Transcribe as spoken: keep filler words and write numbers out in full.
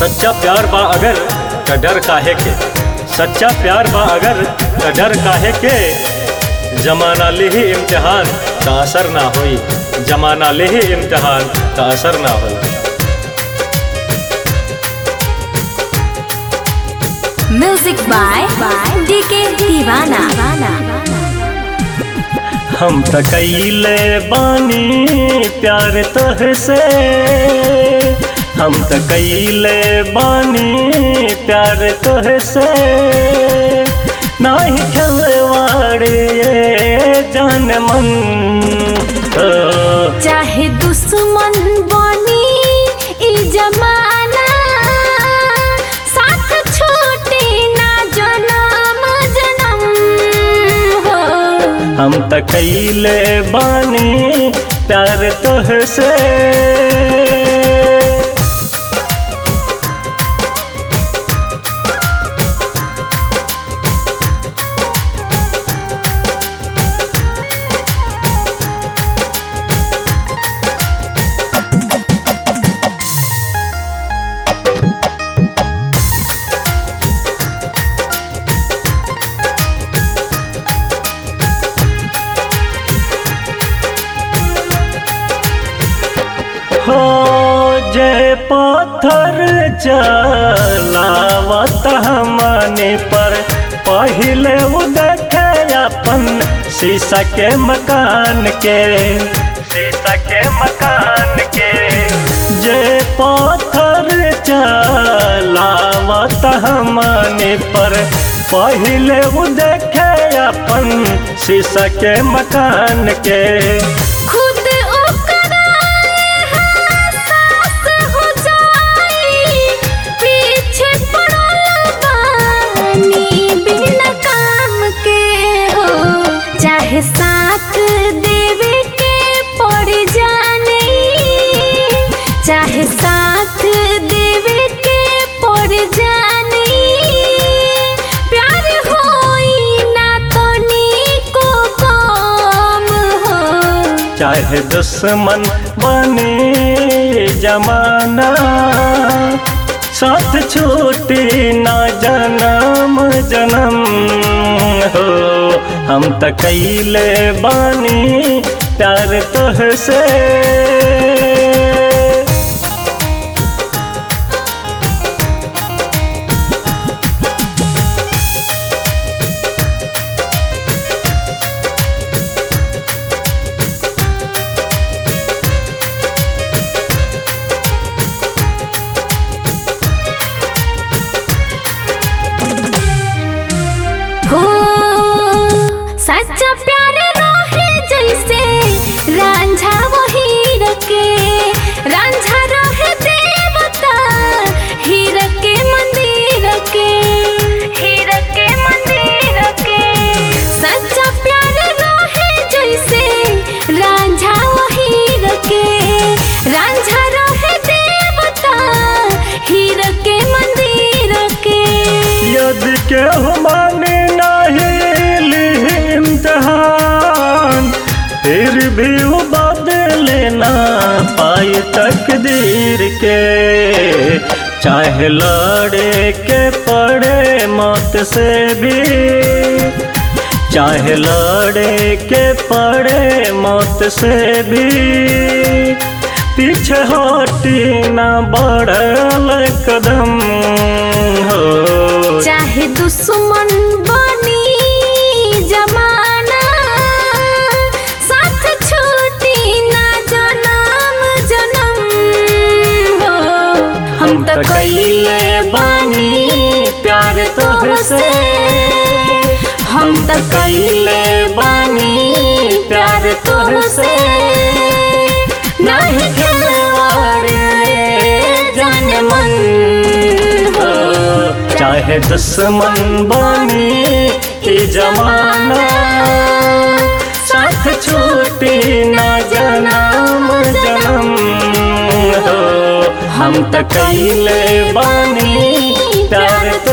सच्चा प्यार बा अगर त डर काहे के, सच्चा प्यार बा अगर त डर काहे के। जमाना ले ही इम्तिहान त असर ना होई, जमाना ले ही इम्तिहान त असर ना होई। म्यूजिक बाय डीके दीवाना। हम त कईले बानी प्यार तोहसे, हम त कईले बानी प्यार तोहसे। नाही खिलवाड़े जान मन, चाहे दुश्मन बनी ई जमाना, साथ छोटे ना जन्म जन्म हो। हम त कईले बानी प्यार तोहसे। हो जय पत्थर चलावत हमने पर, पहले वो देखे अपन शीशा के मकान के, शीशा के मकान के। जय पत्थर चलावत हमने पर, पहले वो देखे अपन शीशा के मकान के। साथ देवे के पड़ जाने, चाहे साथ देवे के पड़ जाने। प्यार होई ना तो नीको काम हो, चाहे दुश्मन बने जमाना, साथ छूटे ना जन्म जन्म हो। हम त कईले बानी प्यार तोहसे। सच्चा प्यार रहे जैसे रांझा वही रखे, रांझा रहे देवता हीर के मंदिर के, हीर के मंदिर के। सच्चा प्यार रहे जैसे रांझा वही रखे, रांझा रहे देवता हीर के मंदिर के। यदि के माने इम्तिहान, फिर भी वो बदले ना पाए तकदीर के। चाहे लड़े के पड़े मौत से भी, चाहे लड़े के पड़े मौत से भी। पीछे हटी ना बढ़ल कदम हो, चाहे दुश्मन बनी जमाना, साथ छूटी ना जन्म जन्म हो। हम त कईले बानी प्यार तोहसे, हम त कईले बानी प्यार तोहसे। नहीं खिलवाड़े जान मन हो, चाहे दुश्मन बनी ई जमाना, साथ छूटी ना जन्म जन्म हो। हम त कईले बानी प्यार।